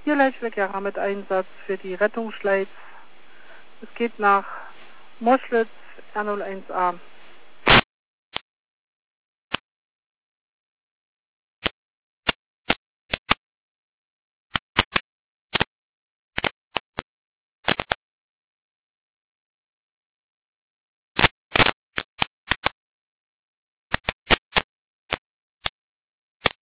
Hier Leichtwerk mit Einsatz für die Rettungsschleiz. Es geht nach Moschlitz R01A.